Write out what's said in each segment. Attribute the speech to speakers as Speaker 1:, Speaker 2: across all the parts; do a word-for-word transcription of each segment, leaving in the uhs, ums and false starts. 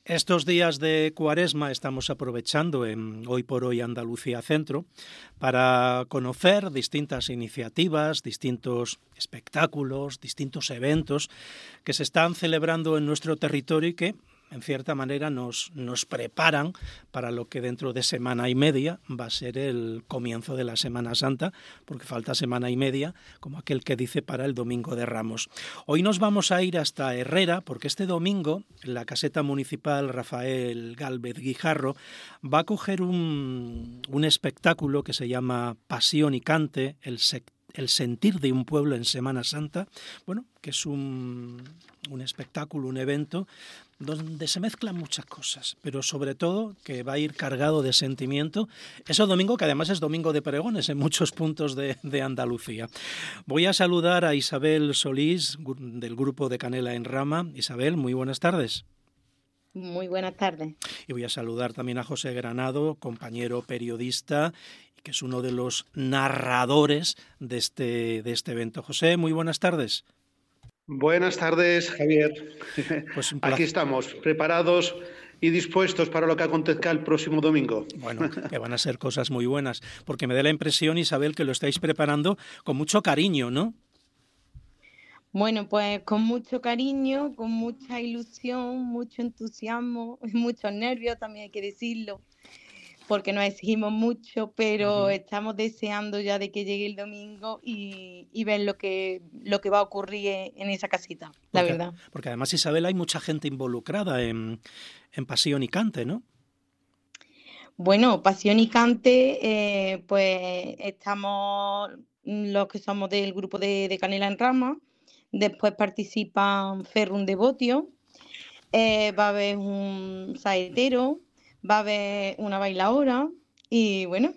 Speaker 1: Estos días de Cuaresma estamos aprovechando en Hoy por Hoy Andalucía Centro para conocer distintas iniciativas, distintos espectáculos, distintos eventos que se están celebrando en nuestro territorio y que, en cierta manera, nos, nos preparan para lo que dentro de semana y media va a ser el comienzo de la Semana Santa, porque falta semana y media, como aquel que dice, para el Domingo de Ramos. Hoy nos vamos a ir hasta Herrera, porque este domingo la caseta municipal Rafael Gálvez Guijarro va a coger un, un espectáculo que se llama Pasión y Cante, el sector. El sentir de un pueblo en Semana Santa, bueno, que es un, un espectáculo, un evento donde se mezclan muchas cosas, pero sobre todo que va a ir cargado de sentimiento. Ese domingo, que además es domingo de pregones en muchos puntos de, de Andalucía. Voy a saludar a Isabel Solís, del grupo de Canela en Rama. Isabel, muy buenas tardes.
Speaker 2: Muy buenas tardes.
Speaker 1: Y voy a saludar también a José Granado, compañero periodista, que es uno de los narradores de este, de este evento. José, muy buenas tardes.
Speaker 3: Buenas tardes, Javier.
Speaker 1: Pues
Speaker 3: aquí estamos, preparados y dispuestos para lo que acontezca el próximo domingo.
Speaker 1: Bueno, que van a ser cosas muy buenas, porque me da la impresión, Isabel, que lo estáis preparando con mucho cariño, ¿no?
Speaker 2: Bueno, pues con mucho cariño, con mucha ilusión, mucho entusiasmo, muchos nervios, también hay que decirlo, porque nos exigimos mucho, pero uh-huh. estamos deseando ya de que llegue el domingo y, y ver lo que, lo que va a ocurrir en esa casita, la
Speaker 1: porque,
Speaker 2: verdad.
Speaker 1: Porque además, Isabel, hay mucha gente involucrada en, en Pasión y Cante, ¿no?
Speaker 2: Bueno, Pasión y Cante, eh, pues estamos los que somos del grupo de, de Canela en Rama, después participan Ferrun Devotio, eh, va a haber un saetero, va a haber una bailaora y bueno,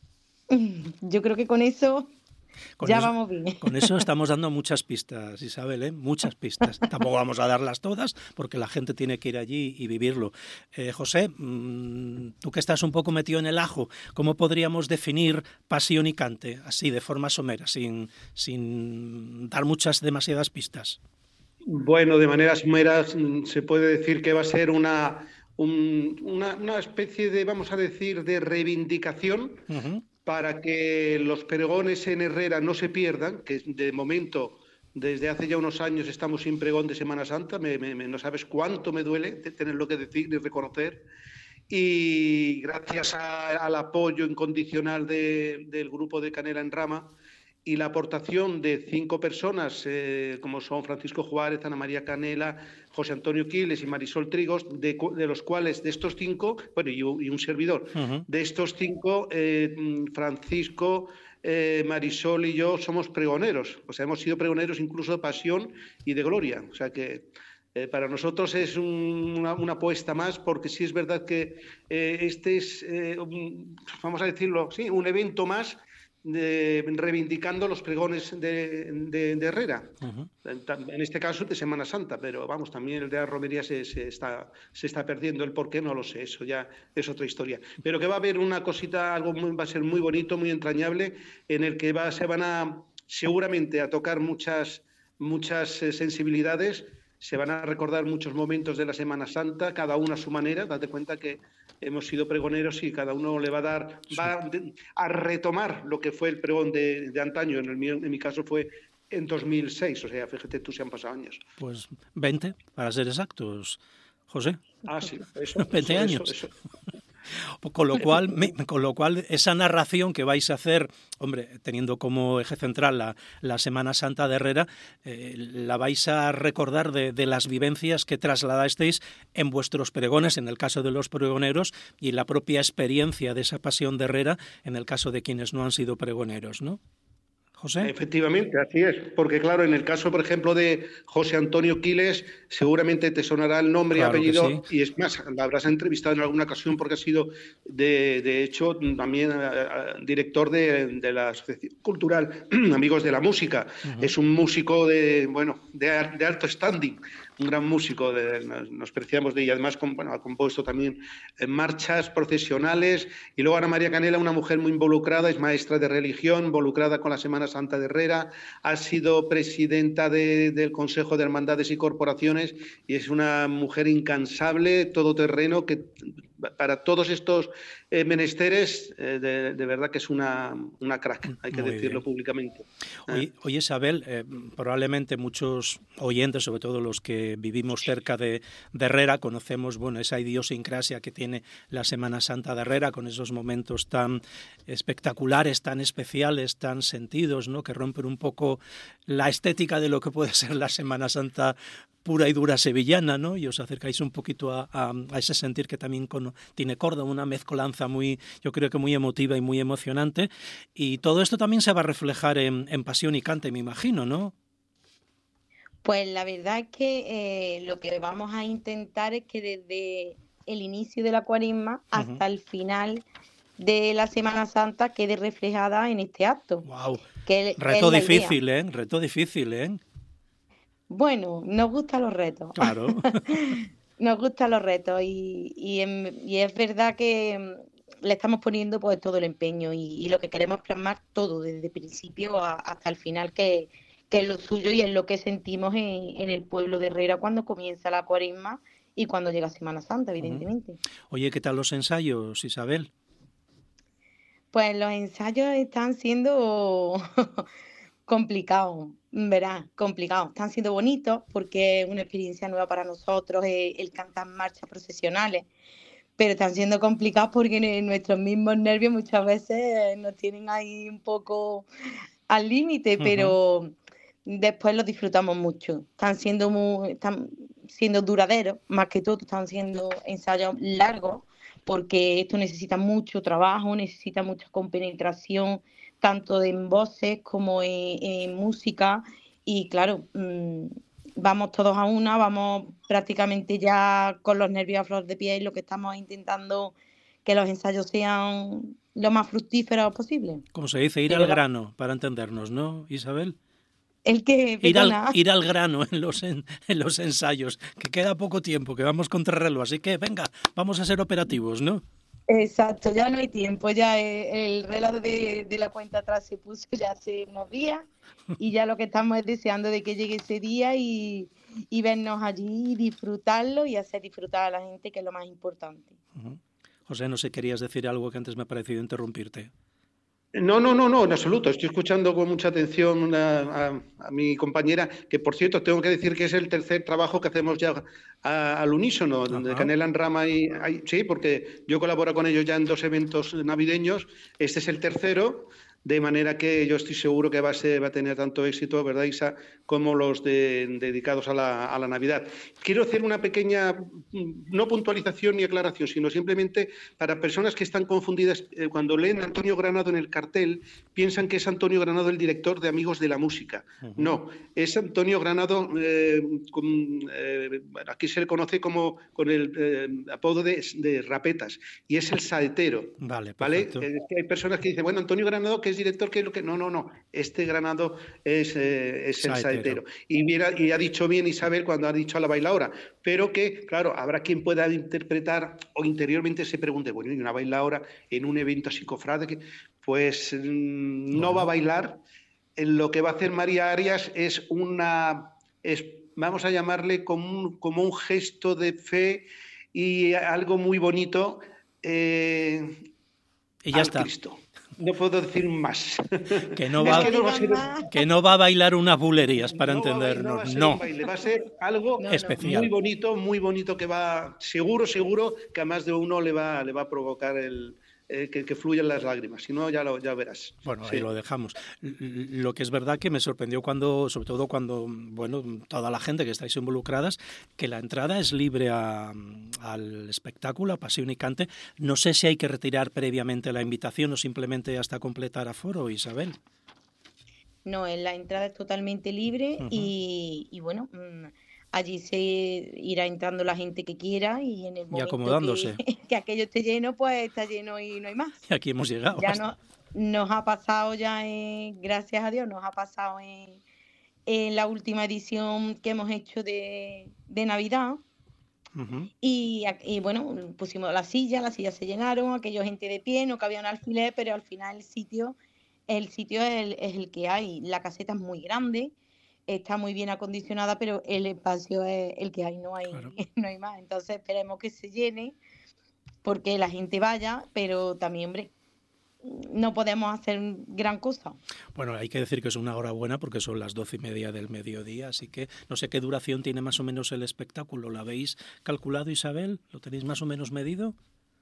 Speaker 2: yo creo que con eso
Speaker 1: con
Speaker 2: ya
Speaker 1: eso,
Speaker 2: vamos bien.
Speaker 1: Con eso estamos dando muchas pistas, Isabel, ¿eh? Muchas pistas. Tampoco vamos a darlas todas porque la gente tiene que ir allí y vivirlo. Eh, José, tú que estás un poco metido en el ajo, ¿cómo podríamos definir Pasión y Cante así de forma somera, sin, sin dar muchas demasiadas pistas?
Speaker 3: Bueno, de manera somera se puede decir que va a ser una... Un, una, una especie de, vamos a decir, de reivindicación uh-huh. para que los pregones en Herrera no se pierdan, que de momento, desde hace ya unos años estamos sin pregón de Semana Santa, me, me, no sabes cuánto me duele tenerlo que decir y reconocer, y gracias a, al apoyo incondicional de, del grupo de Canela en Rama, y la aportación de cinco personas, eh, como son Francisco Juárez, Ana María Canela, José Antonio Quiles y Marisol Trigos, de, de los cuales, de estos cinco, bueno, y, y un servidor, uh-huh. de estos cinco, eh, Francisco, eh, Marisol y yo somos pregoneros, o sea, hemos sido pregoneros incluso de pasión y de gloria, o sea que eh, para nosotros es un, una, una apuesta más, porque sí es verdad que eh, este es, eh, un, vamos a decirlo así, un evento más De, reivindicando los pregones de, de, de Herrera, uh-huh. en, en este caso de Semana Santa, pero vamos, también el de la romería se, se, está, se está perdiendo, el por qué no lo sé, eso ya es otra historia, pero que va a haber una cosita, algo muy, va a ser muy bonito, muy entrañable, en el que va, se van a seguramente a tocar muchas, muchas eh, sensibilidades, se van a recordar muchos momentos de la Semana Santa, cada uno a su manera. Date cuenta que hemos sido pregoneros y cada uno le va a dar, sí. va a retomar lo que fue el pregón de, de antaño. En, el mío, en mi caso fue en dos mil seis, o sea, fíjate tú, se han pasado años.
Speaker 1: Pues veinte, para ser exactos, José.
Speaker 3: Ah, sí, eso.
Speaker 1: veinte
Speaker 3: eso,
Speaker 1: años.
Speaker 3: Eso, eso.
Speaker 1: Con lo cual, me, con lo cual, esa narración que vais a hacer, hombre, teniendo como eje central la, la Semana Santa de Herrera, eh, la vais a recordar de, de las vivencias que trasladasteis en vuestros pregones, en el caso de los pregoneros, y la propia experiencia de esa pasión de Herrera, en el caso de quienes no han sido pregoneros, ¿no? José.
Speaker 3: Efectivamente, así es, porque claro, en el caso, por ejemplo, de José Antonio Quiles, seguramente te sonará el nombre
Speaker 1: claro
Speaker 3: y apellido,
Speaker 1: sí.
Speaker 3: y es más, la habrás entrevistado en alguna ocasión porque ha sido, de, de hecho, también uh, director de, de la Asociación Cultural Amigos de la Música. Uh-huh. Es un músico de, bueno, de, de alto standing, un gran músico, de, nos, nos preciamos de ella. Además, con, bueno, ha compuesto también eh, marchas procesionales. Y luego Ana María Canela, una mujer muy involucrada, es maestra de religión, involucrada con la Semana Santa de Herrera, ha sido presidenta de, del Consejo de Hermandades y Corporaciones y es una mujer incansable, todoterreno, que para todos estos eh, menesteres, eh, de, de verdad que es una, una crack, hay que Muy decirlo bien. Públicamente.
Speaker 1: Oye, oye Isabel, eh, probablemente muchos oyentes, sobre todo los que vivimos cerca de, de Herrera, conocemos bueno, esa idiosincrasia que tiene la Semana Santa de Herrera, con esos momentos tan espectaculares, tan especiales, tan sentidos, ¿no? Que rompen un poco la estética de lo que puede ser la Semana Santa pura y dura sevillana, ¿no? Y os acercáis un poquito a, a, a ese sentir que también con, tiene Córdoba, una mezcolanza muy, yo creo que muy emotiva y muy emocionante. Y todo esto también se va a reflejar en, en Pasión y Cante, me imagino, ¿no?
Speaker 2: Pues la verdad es que eh, lo que vamos a intentar es que desde el inicio de la Cuaresma hasta uh-huh. el final de la Semana Santa quede reflejada en este acto.
Speaker 1: Wow.
Speaker 2: Que
Speaker 1: Reto difícil, ¿eh? Reto difícil, ¿eh?
Speaker 2: Bueno, nos gustan los retos.
Speaker 1: Claro.
Speaker 2: Nos gustan los retos y, y, en, y es verdad que le estamos poniendo pues todo el empeño y, y lo que queremos plasmar todo desde el principio a, hasta el final, que, que es lo suyo y es lo que sentimos en, en el pueblo de Herrera cuando comienza la Cuaresma y cuando llega Semana Santa, evidentemente.
Speaker 1: Uh-huh. Oye, ¿qué tal los ensayos, Isabel?
Speaker 2: Pues los ensayos están siendo complicados, verás, complicados. Están siendo bonitos porque es una experiencia nueva para nosotros el, el cantar marchas procesionales, pero están siendo complicados porque nuestros mismos nervios muchas veces nos tienen ahí un poco al límite, uh-huh. pero después los disfrutamos mucho. Están siendo muy, están siendo duraderos, más que todo, están siendo ensayos largos, porque esto necesita mucho trabajo, necesita mucha compenetración, tanto en voces como en, en música, y claro, mmm, vamos todos a una, vamos prácticamente ya con los nervios a flor de piel, y lo que estamos intentando que los ensayos sean lo más fructíferos posible.
Speaker 1: Como se dice, ir Pero al la... grano, para entendernos, ¿no, Isabel?
Speaker 2: El que
Speaker 1: ir al, ir al grano en los, en, en los ensayos, que queda poco tiempo, que vamos contra reloj, así que venga, vamos a ser operativos, ¿no?
Speaker 2: Exacto, ya no hay tiempo, ya el reloj de, de la cuenta atrás se puso ya hace unos días y ya lo que estamos es deseando de que llegue ese día y, y vernos allí y disfrutarlo y hacer disfrutar a la gente, que es lo más importante.
Speaker 1: Uh-huh. José, no sé, querías decir algo que antes me ha parecido interrumpirte.
Speaker 3: No, no, no, no, en absoluto. Estoy escuchando con mucha atención a, a, a mi compañera, que por cierto tengo que decir que es el tercer trabajo que hacemos ya a, al unísono, donde uh-huh. Canela en Rama y, y sí, porque yo colaboro con ellos ya en dos eventos navideños. Este es el tercero, de manera que yo estoy seguro que va a ser, va a tener tanto éxito, ¿verdad, Isa?, como los de, dedicados a la, a la Navidad. Quiero hacer una pequeña, no puntualización ni aclaración, sino simplemente para personas que están confundidas, eh, cuando leen Antonio Granado en el cartel, piensan que es Antonio Granado el director de Amigos de la Música. Uh-huh. No, es Antonio Granado, eh, con, eh, aquí se le conoce como con el eh, apodo de, de Rapetas, y es el saetero.
Speaker 1: Vale,
Speaker 3: perfecto. ¿Vale? Eh, hay personas que dicen, bueno, Antonio Granado, que es director, que es lo que... No, no, no, este Granado es, eh, es el saetero. saetero. Y, mira, y ha dicho bien Isabel cuando ha dicho a la bailaora, pero que, claro, habrá quien pueda interpretar o interiormente se pregunte, bueno, y una bailaora en un evento así cofrade, que, pues mmm, no va a bailar. Lo que va a hacer María Arias es una... Es, vamos a llamarle como un, como un gesto de fe y algo muy bonito eh,
Speaker 1: y ya
Speaker 3: al
Speaker 1: está.
Speaker 3: Cristo. No puedo decir más.
Speaker 1: Que no va, es que no va, a, ser... que no va a bailar unas bulerías, para
Speaker 3: no
Speaker 1: entendernos.
Speaker 3: Va a, no, va a ser
Speaker 1: no.
Speaker 3: un baile, va a ser algo
Speaker 1: no, especial,
Speaker 3: muy bonito, muy bonito, que va, seguro, seguro, que a más de uno le va, le va a provocar el... Eh, que, que fluyan las lágrimas, si no ya lo ya verás.
Speaker 1: Bueno,
Speaker 3: sí.
Speaker 1: Ahí lo dejamos. Lo que es verdad que me sorprendió cuando, sobre todo cuando, bueno, toda la gente que estáis involucradas, que la entrada es libre a, al espectáculo, a Pasión y Cante. No sé si hay que retirar previamente la invitación o simplemente hasta completar aforo, Isabel.
Speaker 2: No, la entrada es totalmente libre uh-huh. y, y bueno... Mmm... Allí se irá entrando la gente que quiera y en el momento
Speaker 1: y acomodándose.
Speaker 2: Que, que aquello esté lleno, pues está lleno y no hay más.
Speaker 1: Y aquí hemos llegado.
Speaker 2: Ya no, nos ha pasado ya, en, gracias a Dios, nos ha pasado en, en la última edición que hemos hecho de, de Navidad.
Speaker 1: Ujú.
Speaker 2: Y, a- y bueno, pusimos las sillas, las sillas se llenaron, aquello gente de pie, no cabía un alfiler, pero al final el sitio, el sitio es el, es el que hay. La caseta es muy grande, está muy bien acondicionada, pero el espacio es el que hay, no hay,
Speaker 1: Claro.
Speaker 2: no hay más. Entonces esperemos que se llene, porque la gente vaya, pero también, hombre, no podemos hacer gran cosa.
Speaker 1: Bueno, hay que decir que es una hora buena porque son las doce y media del mediodía, así que no sé qué duración tiene más o menos el espectáculo. ¿Lo habéis calculado, Isabel? ¿Lo tenéis más o menos medido?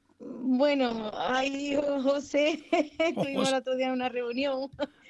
Speaker 2: Bueno, ay, José, estuvimos el otro día en una reunión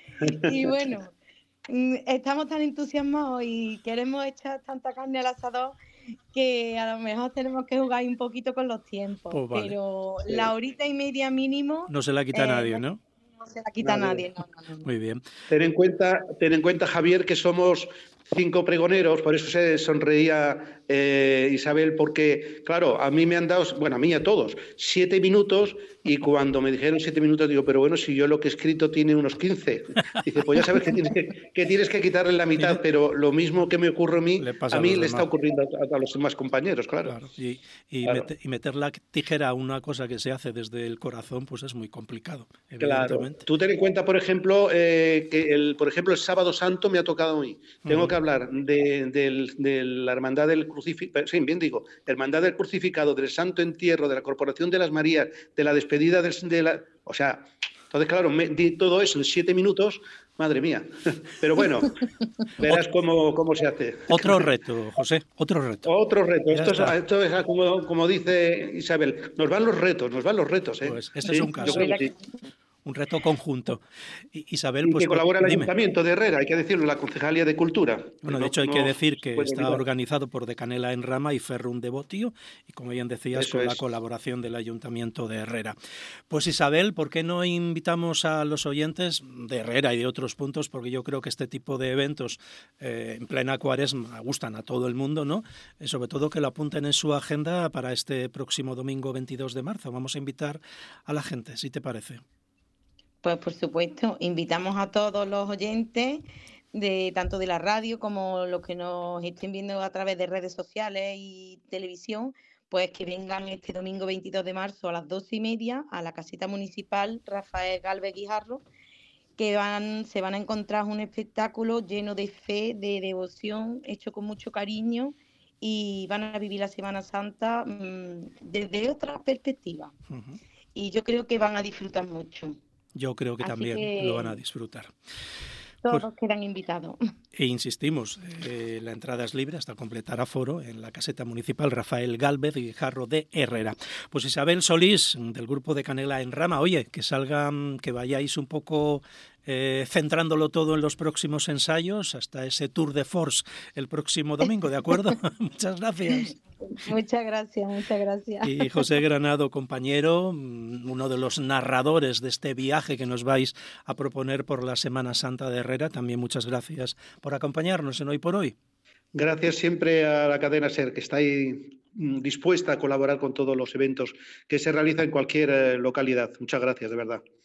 Speaker 2: y bueno, mm, estamos tan entusiasmados y queremos echar tanta carne al asador que a lo mejor tenemos que jugar ahí un poquito con los tiempos,
Speaker 1: Pues vale,
Speaker 2: pero
Speaker 3: Sí,
Speaker 2: la horita y media mínimo
Speaker 1: no se la quita
Speaker 2: eh,
Speaker 1: nadie,
Speaker 2: no,
Speaker 1: ¿no?
Speaker 2: no se la quita a
Speaker 3: nadie.
Speaker 2: nadie. No, no, no, no.
Speaker 1: Muy bien.
Speaker 3: Ten en cuenta, ten en cuenta, Javier, que somos cinco pregoneros, por eso se sonreía eh, Isabel, porque, claro, a mí me han dado, bueno, a mí y a todos, siete minutos, y cuando me dijeron siete minutos, digo, pero bueno, si yo lo que he escrito tiene unos quince. Dice, pues ya sabes que tienes que, que, tienes que quitarle la mitad, pero lo mismo que me ocurre a mí,
Speaker 1: Le pasa
Speaker 3: a
Speaker 1: a
Speaker 3: mí
Speaker 1: los
Speaker 3: le está
Speaker 1: demás.
Speaker 3: ocurriendo a, a los demás compañeros, claro.
Speaker 1: Claro, y, y,
Speaker 3: Claro.
Speaker 1: mete- y meter la tijera a una cosa que se hace desde el corazón, pues es muy complicado,
Speaker 3: Claro.
Speaker 1: evidentemente.
Speaker 3: Tú ten en cuenta, por ejemplo, eh, que el, por ejemplo, el Sábado Santo me ha tocado a mí. Tengo
Speaker 1: Ujú.
Speaker 3: que hablar de, del- de la Hermandad del Crucificado, sí, bien digo, Hermandad del Crucificado, del Santo Entierro, de la Corporación de las Marías, de la despedida del- de la... O sea, entonces, claro, me di todo eso en siete minutos, madre mía. Pero bueno, verás cómo, cómo se hace.
Speaker 1: Otro reto, José, otro reto.
Speaker 3: Otro reto.
Speaker 1: Ya
Speaker 3: Esto es,
Speaker 1: está.
Speaker 3: esto es como, como dice Isabel, nos van los retos, nos van los retos, ¿eh?
Speaker 1: Pues este
Speaker 3: Sí,
Speaker 1: es un
Speaker 3: yo
Speaker 1: caso,
Speaker 3: creo que sí.
Speaker 1: un reto conjunto. I- Isabel,
Speaker 3: Y
Speaker 1: pues
Speaker 3: que colabora el
Speaker 1: dime.
Speaker 3: Ayuntamiento de Herrera, hay que decirlo, la Concejalía de Cultura.
Speaker 1: Bueno, de
Speaker 3: No-
Speaker 1: hecho hay
Speaker 3: no
Speaker 1: que decir
Speaker 3: se
Speaker 1: que
Speaker 3: puede
Speaker 1: está
Speaker 3: olvidar.
Speaker 1: organizado por De Canela en Rama y Ferrun de Botio, y como bien decías,
Speaker 3: Eso
Speaker 1: con la
Speaker 3: es.
Speaker 1: colaboración del Ayuntamiento de Herrera. Pues Isabel, ¿por qué no invitamos a los oyentes de Herrera y de otros puntos? Porque yo creo que este tipo de eventos eh, en plena Cuaresma gustan a todo el mundo, ¿no? Eh, sobre todo que lo apunten en su agenda para este próximo domingo veintidós de marzo. Vamos a invitar a la gente, si te parece.
Speaker 2: Pues por supuesto, invitamos a todos los oyentes, de tanto de la radio como los que nos estén viendo a través de redes sociales y televisión, pues que vengan este domingo veintidós de marzo a las doce y media a la caseta municipal Rafael Gálvez Guijarro, que van, se van a encontrar un espectáculo lleno de fe, de devoción, hecho con mucho cariño, y van a vivir la Semana Santa mmm, desde otra perspectiva.
Speaker 1: Uh-huh.
Speaker 2: Y yo creo que van a disfrutar mucho.
Speaker 1: Yo creo que
Speaker 2: Así
Speaker 1: también
Speaker 2: que
Speaker 1: lo van a disfrutar.
Speaker 2: todos
Speaker 1: Pues,
Speaker 2: quedan invitados.
Speaker 1: e insistimos, eh, la entrada es libre hasta completar aforo en la caseta municipal Rafael Gálvez Guijarro de Herrera. Pues Isabel Solís, del grupo de Canela en Rama, oye, que salgan, que vayáis un poco eh, centrándolo todo en los próximos ensayos, hasta ese tour de force el próximo domingo, ¿de acuerdo? Muchas gracias.
Speaker 2: Muchas gracias, muchas gracias.
Speaker 1: Y José Granado, compañero, uno de los narradores de este viaje que nos vais a proponer por la Semana Santa de Herrera, también muchas gracias por acompañarnos en Hoy por Hoy.
Speaker 3: Gracias siempre a la cadena SER, que está ahí dispuesta a colaborar con todos los eventos que se realizan en cualquier localidad. Muchas gracias, de verdad.